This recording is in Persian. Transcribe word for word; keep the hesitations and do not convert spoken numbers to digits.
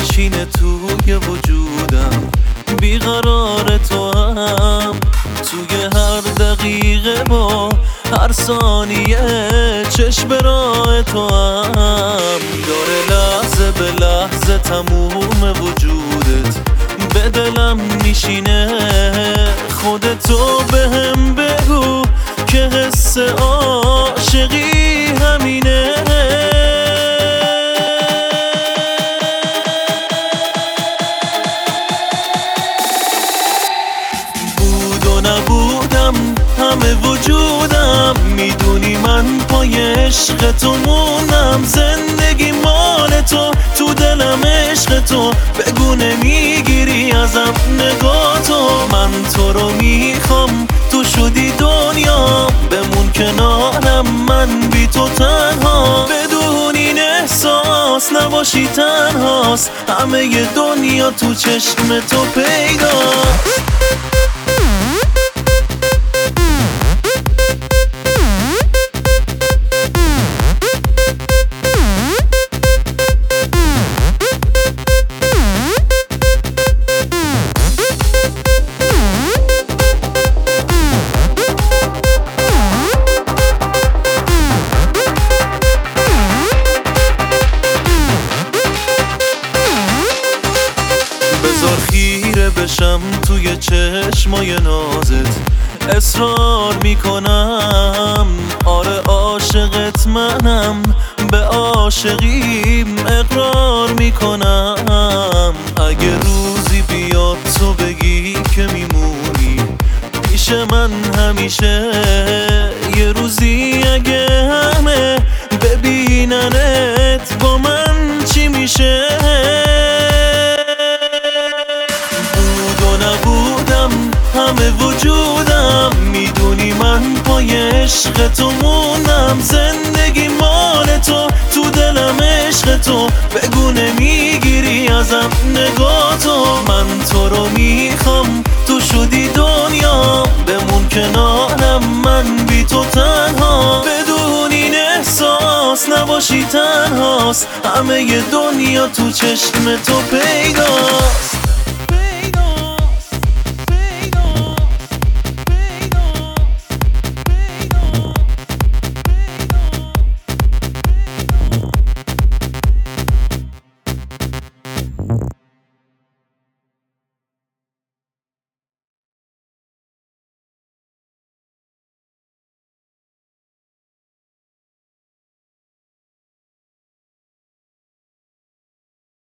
میشینه توی وجودم، بیقرار تو هم توی هر دقیقه با هر ثانیه چشم راه تو هم داره لحظه به لحظه تموم وجودت به دلم میشینه. خودتو به هم بگو که حس عاشقی همینه. بود و نبودم همه وجودم، میدونی من پای عشق تو موندم. زندگی مال تو، تو دلم عشق تو، بگو نمیگیری ازم نگاه تو. من تو رو میخوام، تو شدی دنیا، بمون کنارم من بی تو تنها. بدون این احساس نباشی تنهاست، همه ی دنیا تو چشم تو پیداست. بذار خیره بشم توی چشمای نازت، اصرار میکنم آره عاشقت منم، به عاشقیم اقرار میکنم. اگه روزی بیاد تو بگی که میمونی پیش من همیشه، یه روزی اگه همه ببیننت با من چی میشه؟ همه وجودم، میدونی من پای عشق تو موندم. زندگی مال تو، تو دلم عشق تو، بگو نمیگیری ازم نگاه تو. من تو رو میخوام، تو شدی دنیا، بمون کنارم من بی تو تنها. بدون این احساس نباشی تنهاست، همه ی دنیا تو چشم تو پیداست.